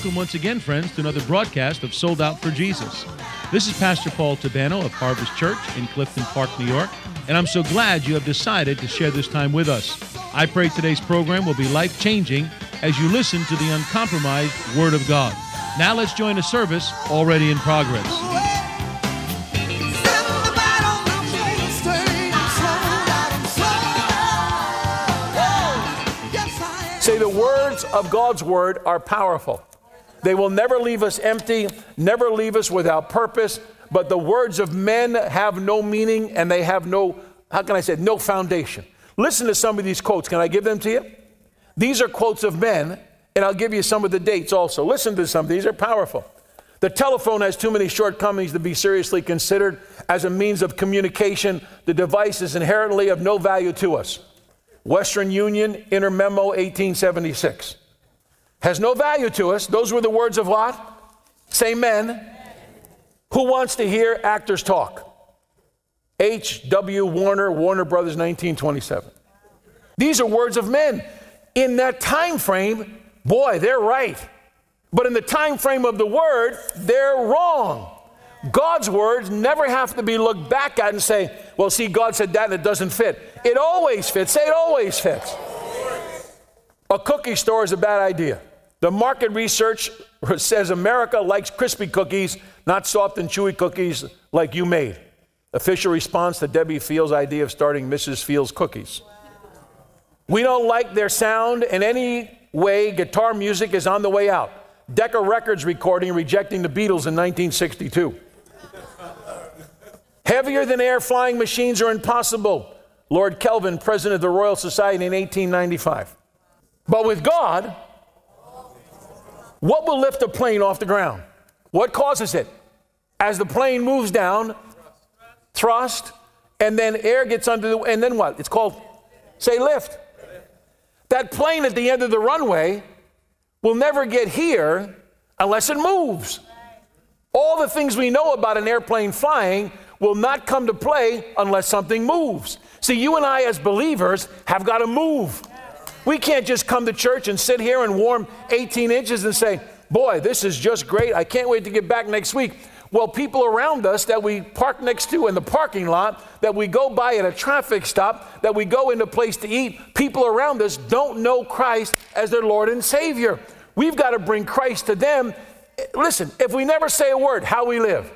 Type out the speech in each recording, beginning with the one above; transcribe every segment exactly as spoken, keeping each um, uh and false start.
Welcome once again, friends, to another broadcast of Sold Out for Jesus. This is Pastor Paul Tabano of Harvest Church in Clifton Park, New York, and I'm so glad you have decided to share this time with us. I pray today's program will be life-changing as you listen to the uncompromised Word of God. Now let's join a service already in progress. Say, the words of God's Word are powerful. They will never leave us empty, never leave us without purpose, but the words of men have no meaning and they have no, how can I say, no foundation. Listen to some of these quotes. Can I give them to you? These are quotes of men, and I'll give you some of the dates also. Listen to some. These are powerful. The telephone has too many shortcomings to be seriously considered as a means of communication. The device is inherently of no value to us. Western Union, Inter Memo, eighteen seventy-six. Has no value to us. Those were the words of what? Say men. Who wants to hear actors talk? H W Warner, Warner Brothers, nineteen twenty-seven. These are words of men. In that time frame, boy, they're right. But in the time frame of the Word, they're wrong. God's words never have to be looked back at and say, well, see, God said that and it doesn't fit. It always fits. Say it always fits. A cookie store is a bad idea. The market research says America likes crispy cookies, not soft and chewy cookies like you made. Official response to Debbie Fields' idea of starting Missus Fields Cookies. We don't like their sound in any way. Guitar music is on the way out. Decca Records recording rejecting the Beatles in nineteen sixty-two. Heavier than air flying machines are impossible. Lord Kelvin, president of the Royal Society in eighteen ninety-five. But with God, what will lift a plane off the ground? What causes it? As the plane moves down, thrust, and then air gets under the, and then what? It's called, say, lift. That plane at the end of the runway will never get here unless it moves. All the things we know about an airplane flying will not come to play unless something moves. See, you and I as believers have got to move. We can't just come to church and sit here and warm eighteen inches and say, boy, this is just great. I can't wait to get back next week. Well, people around us that we park next to in the parking lot, that we go by at a traffic stop, that we go into a place to eat, people around us don't know Christ as their Lord and Savior. We've got to bring Christ to them. Listen, if we never say a word, how we live?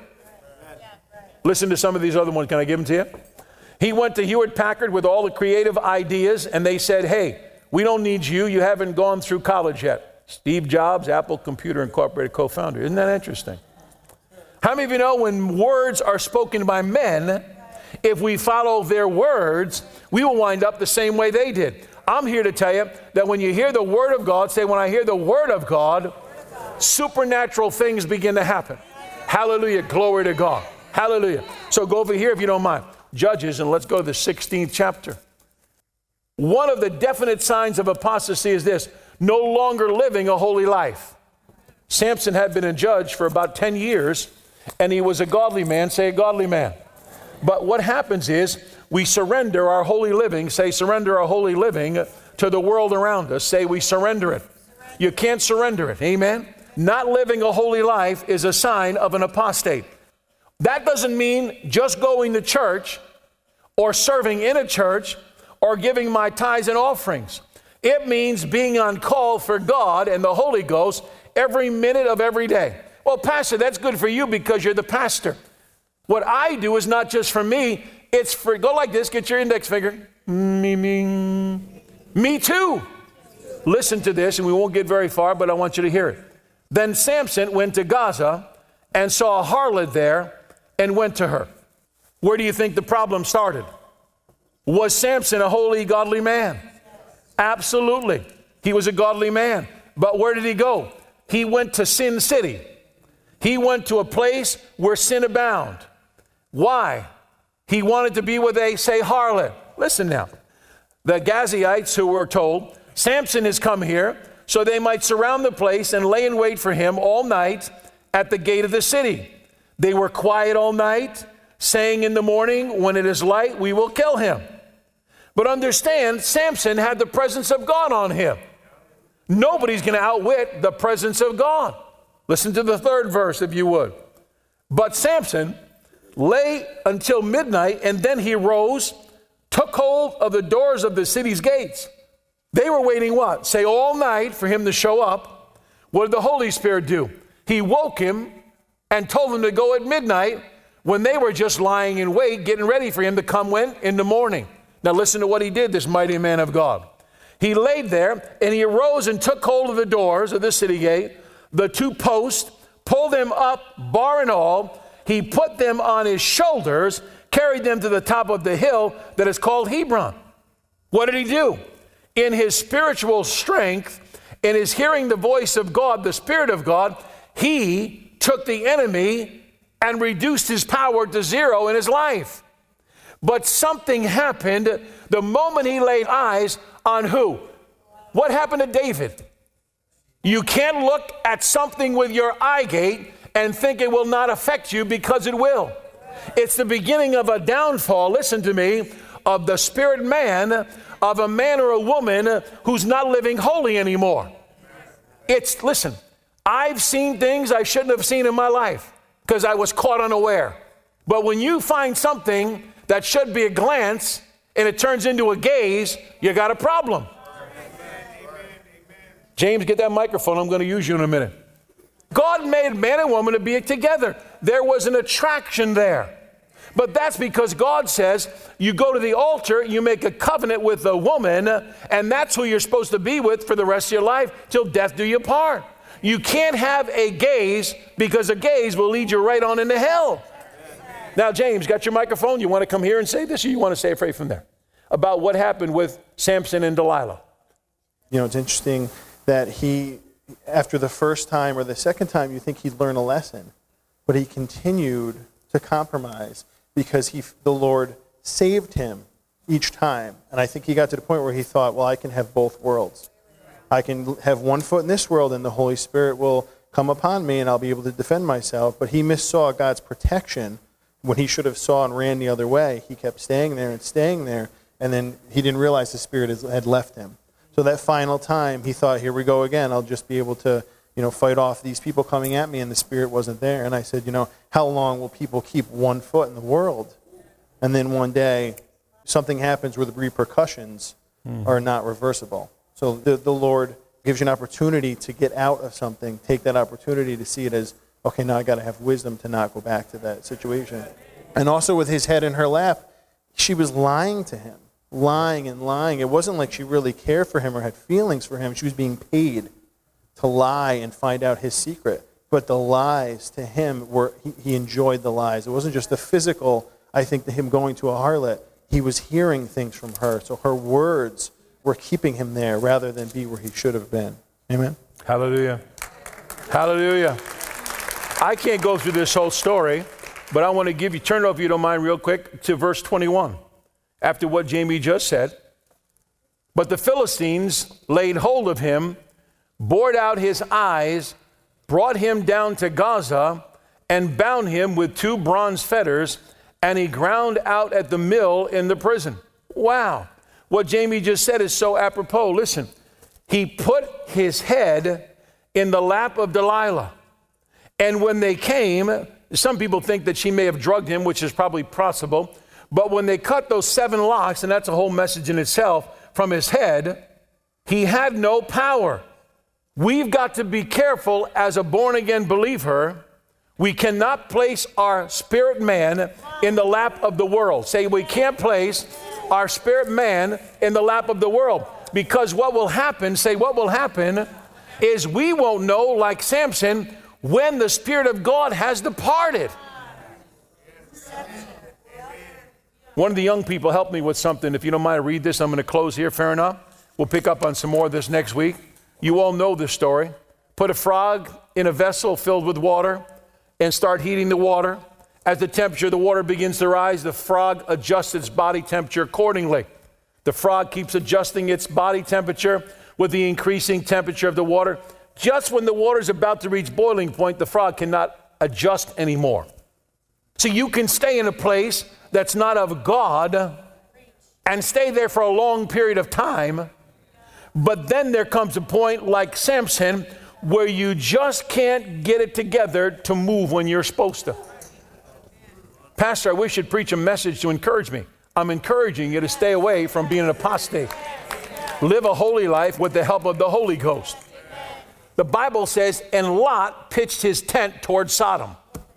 Listen to some of these other ones. Can I give them to you? He went to Hewlett Packard with all the creative ideas, and they said, hey, we don't need you. You haven't gone through college yet. Steve Jobs, Apple Computer Incorporated co-founder. Isn't that interesting? How many of you know when words are spoken by men, if we follow their words, we will wind up the same way they did? I'm here to tell you that when you hear the Word of God, say, when I hear the Word of God, supernatural things begin to happen. Hallelujah. Glory to God. Hallelujah. So go over here if you don't mind. Judges, and let's go to the sixteenth chapter. One of the definite signs of apostasy is this: no longer living a holy life. Samson had been a judge for about ten years, and he was a godly man. Say a godly man. But what happens is we surrender our holy living, say surrender our holy living to the world around us. Say we surrender it. You can't surrender it. Amen? Not living a holy life is a sign of an apostate. That doesn't mean just going to church or serving in a church or giving my tithes and offerings. It means being on call for God and the Holy Ghost every minute of every day. Well, Pastor, that's good for you because you're the pastor. What I do is not just for me, it's for, go like this, get your index finger. Me, me, me too. Listen to this, and we won't get very far, but I want you to hear it. Then Samson went to Gaza and saw a harlot there and went to her. Where do you think the problem started? Was Samson a holy, godly man? Absolutely. He was a godly man. But where did he go? He went to Sin City. He went to a place where sin abound. Why? He wanted to be with a, say, harlot. Listen now. The Gazites who were told, Samson has come here, so they might surround the place and lay in wait for him all night at the gate of the city. They were quiet all night, saying in the morning, when it is light, we will kill him. But understand, Samson had the presence of God on him. Nobody's going to outwit the presence of God. Listen to the third verse, if you would. But Samson lay until midnight, and then he rose, took hold of the doors of the city's gates. They were waiting what? Say all night for him to show up. What did the Holy Spirit do? He woke him and told him to go at midnight when they were just lying in wait, getting ready for him to come when? In the morning. Now listen to what he did, this mighty man of God. He laid there, and he arose and took hold of the doors of the city gate, the two posts, pulled them up, bar and all. He put them on his shoulders, carried them to the top of the hill that is called Hebron. What did he do? In his spiritual strength, in his hearing the voice of God, the Spirit of God, he took the enemy and reduced his power to zero in his life. But something happened the moment he laid eyes on who? What happened to David? You can't look at something with your eye gate and think it will not affect you, because it will. It's the beginning of a downfall, listen to me, of the spirit man, of a man or a woman who's not living holy anymore. It's, listen, I've seen things I shouldn't have seen in my life because I was caught unaware. But when you find something that should be a glance and it turns into a gaze, you got a problem. James, get that microphone. I'm going to use you in a minute. God made man and woman to be together. There was an attraction there. But that's because God says you go to the altar, you make a covenant with a woman, and that's who you're supposed to be with for the rest of your life till death do you part. You can't have a gaze, because a gaze will lead you right on into hell. Now, James, got your microphone? You want to come here and say this, or you want to say it right from there? About what happened with Samson and Delilah. You know, it's interesting that he, after the first time or the second time, you think he'd learn a lesson, but he continued to compromise because he, the Lord saved him each time. And I think he got to the point where he thought, well, I can have both worlds. I can have one foot in this world and the Holy Spirit will come upon me and I'll be able to defend myself. But he missaw God's protection when he should have saw and ran the other way. He kept staying there and staying there, and then he didn't realize the Spirit had left him. So that final time, he thought, here we go again. I'll just be able to, you know, fight off these people coming at me, and the Spirit wasn't there. And I said, you know, how long will people keep one foot in the world? And then one day, something happens where the repercussions mm. are not reversible. So the, the Lord gives you an opportunity to get out of something. Take that opportunity to see it as, okay, now I got to have wisdom to not go back to that situation. And also with his head in her lap, she was lying to him. Lying and lying. It wasn't like she really cared for him or had feelings for him. She was being paid to lie and find out his secret. But the lies to him were, he, he enjoyed the lies. It wasn't just the physical, I think, to him going to a harlot. He was hearing things from her. So her words were keeping him there rather than be where he should have been. Amen? Hallelujah. Hallelujah. I can't go through this whole story, but I want to give you, turn it over, if you don't mind, real quick, to verse twenty-one. After what Jamie just said, but the Philistines laid hold of him, bored out his eyes, brought him down to Gaza, and bound him with two bronze fetters, and he ground out at the mill in the prison. Wow. What Jamie just said is so apropos. Listen, he put his head in the lap of Delilah. And when they came, some people think that she may have drugged him, which is probably possible. But when they cut those seven locks, and that's a whole message in itself, from his head, he had no power. We've got to be careful as a born-again believer. We cannot place our spirit man in the lap of the world. Say, we can't place our spirit man in the lap of the world. Because what will happen, say what will happen, is we won't know, like Samson, when the Spirit of God has departed. One of the young people helped me with something. If you don't mind, read this. I'm going to close here. Fair enough. We'll pick up on some more of this next week. You all know this story. Put a frog in a vessel filled with water and start heating the water. As the temperature of the water begins to rise, the frog adjusts its body temperature accordingly. The frog keeps adjusting its body temperature with the increasing temperature of the water. Just when the water is about to reach boiling point, the frog cannot adjust anymore. So you can stay in a place that's not of God and stay there for a long period of time, But then there comes a point like Samson where you just can't get it together to move when you're supposed to. Pastor, I wish you'd preach a message to encourage me. I'm encouraging you to stay away from being an apostate. Live a holy life with the help of the Holy Ghost. The Bible says, and Lot pitched his tent towards Sodom.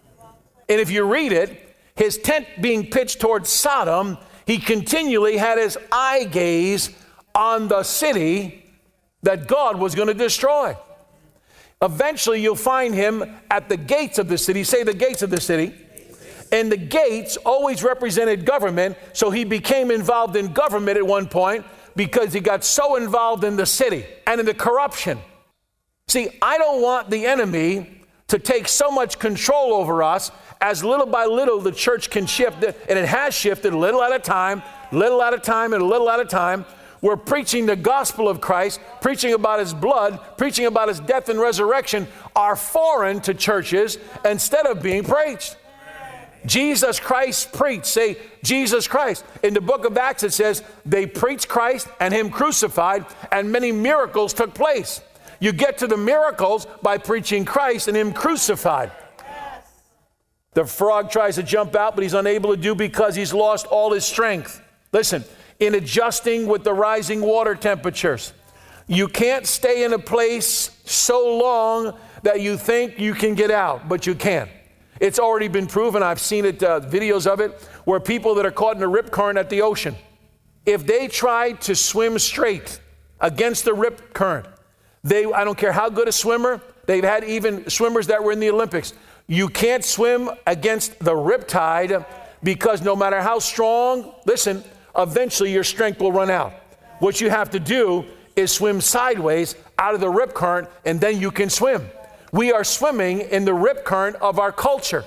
And if you read it, his tent being pitched towards Sodom, he continually had his eye gaze on the city that God was going to destroy. Eventually, you'll find him at the gates of the city. Say the gates of the city. And the gates always represented government, so he became involved in government at one point because he got so involved in the city and in the corruption. See, I don't want the enemy to take so much control over us as little by little the church can shift, and it has shifted little at a time, little at a time, and a little at a time. We're preaching the gospel of Christ, preaching about his blood, preaching about his death and resurrection are foreign to churches instead of being preached. Jesus Christ preached. Say, Jesus Christ. In the book of Acts it says, they preached Christ and him crucified, and many miracles took place. You get to the miracles by preaching Christ and him crucified. Yes. The frog tries to jump out, but he's unable to do because he's lost all his strength. Listen, in adjusting with the rising water temperatures, you can't stay in a place so long that you think you can get out, but you can't. It's already been proven. I've seen it, uh, videos of it, where people that are caught in a rip current at the ocean, if they try to swim straight against the rip current, they, I don't care how good a swimmer, they've had even swimmers that were in the Olympics. You can't swim against the rip tide because no matter how strong, listen, eventually your strength will run out. What you have to do is swim sideways out of the rip current, and then you can swim. We are swimming in the rip current of our culture.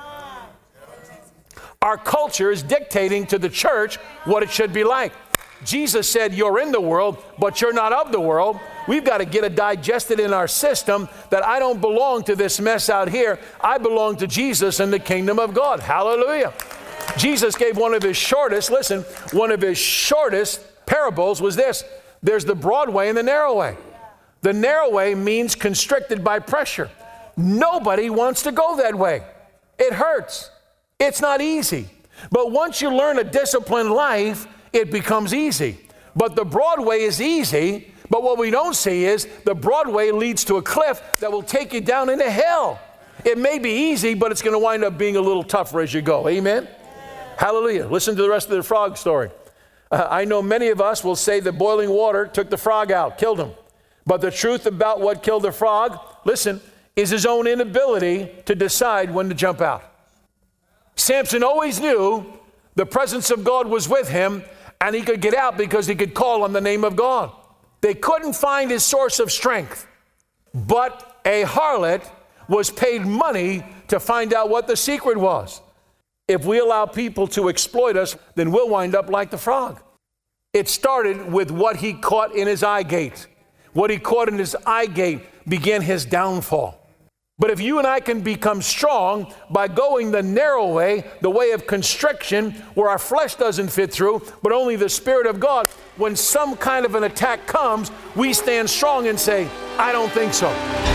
Our culture is dictating to the church what it should be like. Jesus said, you're in the world, but you're not of the world. We've got to get it digested in our system that I don't belong to this mess out here. I belong to Jesus and the kingdom of God. Hallelujah. Jesus gave one of his shortest, listen, one of his shortest parables was this. There's the broad way and the narrow way. The narrow way means constricted by pressure. Nobody wants to go that way. It hurts. It's not easy. But once you learn a disciplined life, it becomes easy. But the broad way is easy, but what we don't see is the broad way leads to a cliff that will take you down into hell. It may be easy, but it's going to wind up being a little tougher as you go. Amen? Hallelujah. Listen to the rest of the frog story. Uh, I know many of us will say the boiling water took the frog out, killed him. But the truth about what killed the frog, listen, is his own inability to decide when to jump out. Samson always knew the presence of God was with him, and he could get out because he could call on the name of God. They couldn't find his source of strength, but a harlot was paid money to find out what the secret was. If we allow people to exploit us, then we'll wind up like the frog. It started with what he caught in his eye gate. What he caught in his eye gate began his downfall. But if you and I can become strong by going the narrow way, the way of constriction, where our flesh doesn't fit through, but only the Spirit of God, when some kind of an attack comes, we stand strong and say, I don't think so.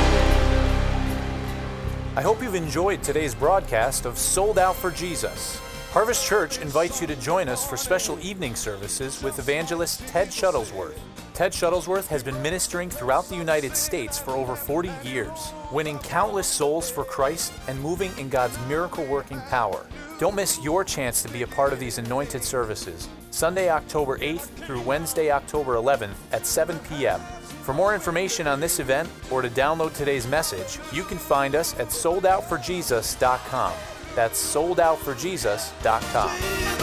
I hope you've enjoyed today's broadcast of Sold Out for Jesus. Harvest Church invites you to join us for special evening services with evangelist Ted Shuttlesworth. Ted Shuttlesworth has been ministering throughout the United States for over forty years, winning countless souls for Christ and moving in God's miracle-working power. Don't miss your chance to be a part of these anointed services, Sunday, October eighth through Wednesday, October eleventh at seven p.m. For more information on this event or to download today's message, you can find us at sold out for jesus dot com. That's sold out for jesus dot com.